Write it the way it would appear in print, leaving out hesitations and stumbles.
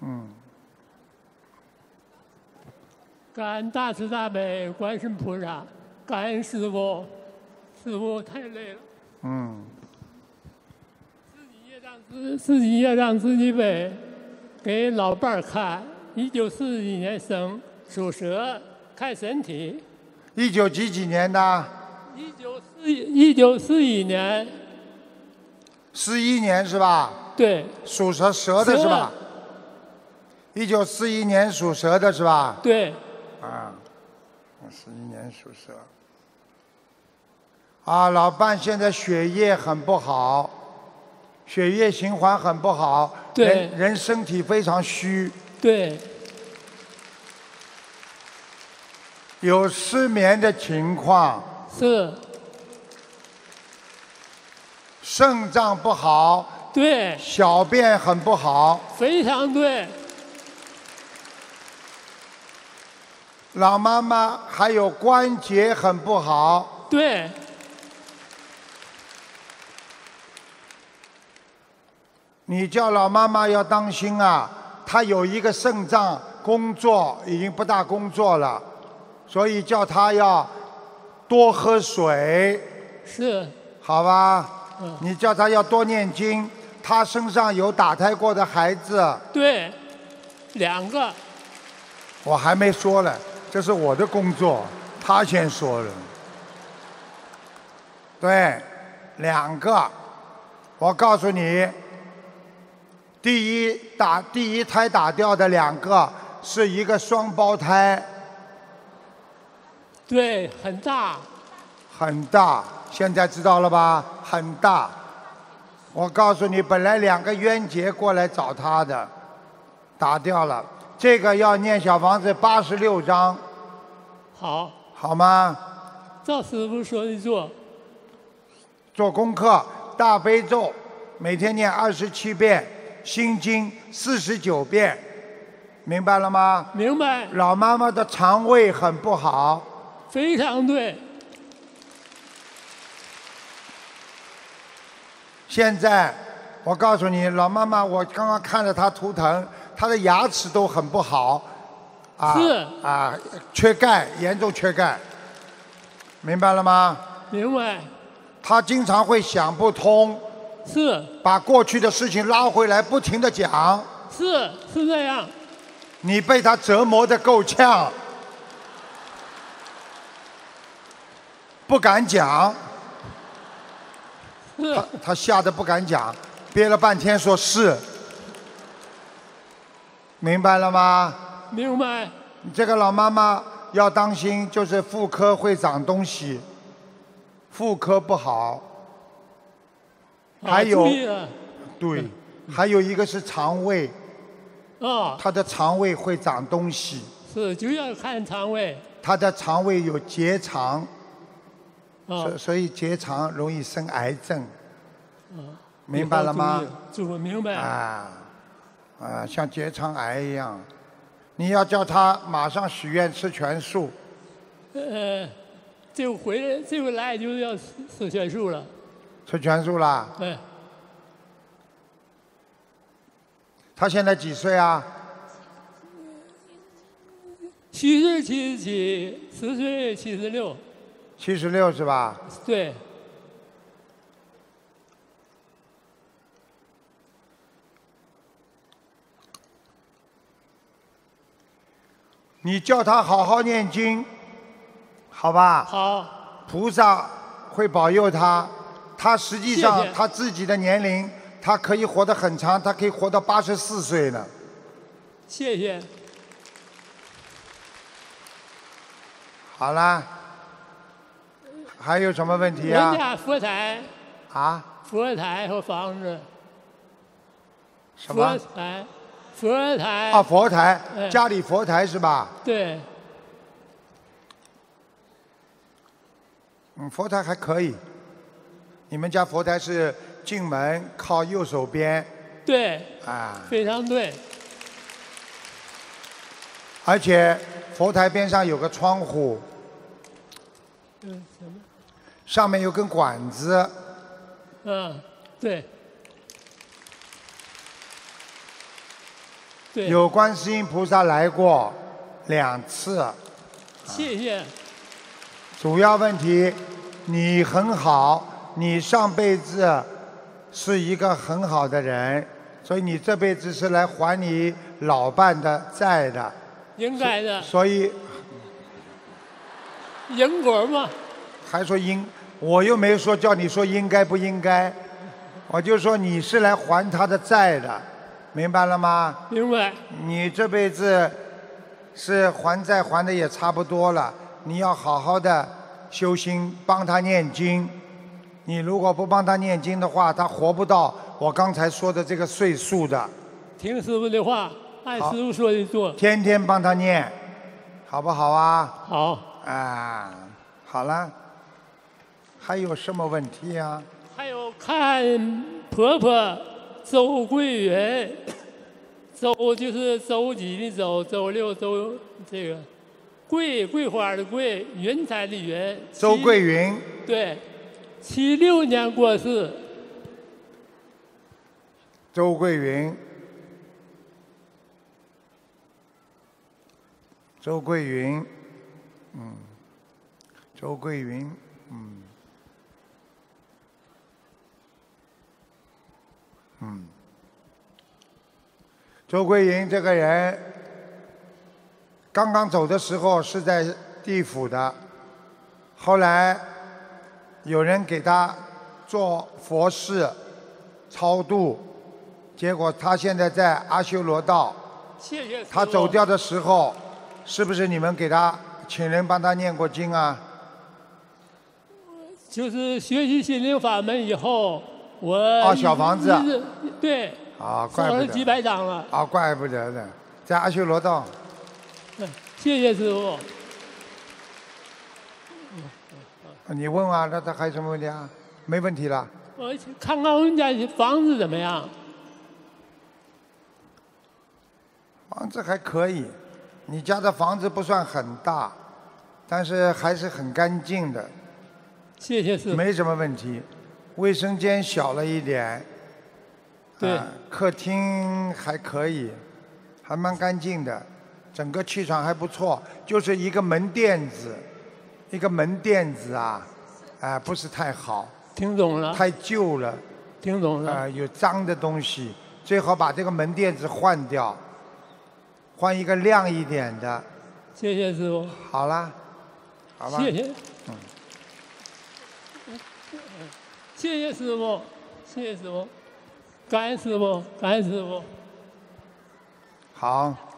感恩大慈大悲观世音菩萨，感恩师傅，师傅太累了。自己业障自己背，给老伴儿看。1941年生，属蛇，看身体。 19几年的 ？1941年。 11年是吧？ 对。 属蛇的是吧？1941年属蛇的是吧？ 对。 啊，11年属蛇。啊，老伴现在血液很不好，血液循环很不好， 对， 人身体非常虚。 对。 有失眠的情况。 是。 肾脏不好。 对。 小便很不好。 非常对。 老妈妈还有关节很不好。 对。 你叫老妈妈要当心啊，她有一个肾脏工作已经不大工作了，所以叫她要多喝水。 是。 好吧。你叫她要多念经，她身上有打胎过的孩子。 对，2个。 我还没说呢，这是我的工作，她先说了。对，2个。我告诉你，第一胎打掉的2个是一个双胞胎。 对，很大。 很大，现在知道了吧？很大。我告诉你，本来2个冤结过来找他的，打掉了。这个要念小房子86章。 好。 好吗？ 照师傅说的做。 做功课，大悲咒每天念27遍，心经49遍，明白了吗？ 明白。 老妈妈的肠胃很不好。 非常对。 现在我告诉你，老妈妈，我刚刚看了她图腾，她的牙齿都很不好， 是缺钙，严重缺钙，明白了吗？ 明白。 她经常会想不通， 是把过去的事情拉回来，不停地讲， 是这样。 你被她折磨得够呛，不敢讲。他吓得不敢讲，憋了半天说是，明白了吗？ 明白。 这个老妈妈要当心，就是妇科会长东西，妇科不好。还有，对，还有一个是肠胃。她的肠胃会长东西。 是，就要看肠胃。 她的肠胃有结肠。所以结肠容易生癌症，明白了吗？ 明白。 像结肠癌一样，你要叫他马上许愿吃全素。 这回来就要吃全素了。 吃全素啦？ 对。 他现在几岁啊 ？7岁77，10岁76。 76是吧？ 对。 你叫他好好念经，好吧？ 好。 菩萨会保佑他。他实际上谢谢他自己的年龄，他可以活得很长，他可以活到84岁呢。 谢谢。 好啦。还有什么问题啊？ 人家佛台。佛台和房子。 什么？ 佛台。 佛台，家里佛台是吧？ 对。 佛台还可以。你们家佛台是进门靠右手边。 对。非常对。 而且佛台边上有个窗户。上面有根管子。 对。 对。 有观世音菩萨来过2次。 谢谢。 主要问题，你很好，你上辈子是一个很好的人，所以你这辈子是来还你老伴的债的。 应该的。 所以。 因果嘛。 还说我又没说叫你说应该不应该，我就说你是来还他的债的，明白了吗？ 明白。 你这辈子是还债还的也差不多了，你要好好的修心，帮他念经。你如果不帮他念经的话，他活不到我刚才说的这个岁数的。 听师傅的话，按师傅说的做。 天天帮他念，好不好啊？ 好。 啊，好了。还有什么问题呀？ 还有看婆婆周桂云，周就是周几的周，周六周这个桂花的桂，云彩的云。 周桂云。 对，76年过世。 周桂云。周桂云，周桂云，周桂云这个人，刚刚走的时候是在地府的，后来有人给他做佛事、超度，结果他现在在阿修罗道。 谢谢师父。 他走掉的时候，是不是你们给他请人帮他念过经啊？ 就是学习心灵法门以后，我小房子。 对。 怪不得。 烧了几百张了。 怪不得的，在阿修罗道。 谢谢师傅。 你问啊，那他还有什么问题啊？没问题了。 我看看我们家房子怎么样？ 房子还可以，你家的房子不算很大，但是还是很干净的。 谢谢师傅。 没什么问题，卫生间小了一点。 对。 客厅还可以，还蛮干净的，整个气场还不错，就是一个门垫子啊，不是太好。 听懂了。 太旧了。 听懂了。 有脏的东西，最好把这个门垫子换掉，换一个亮一点的。 谢谢师傅。 好了，好吧。 谢谢。谢谢师傅，谢谢师傅，感恩师傅，感恩师傅。 好。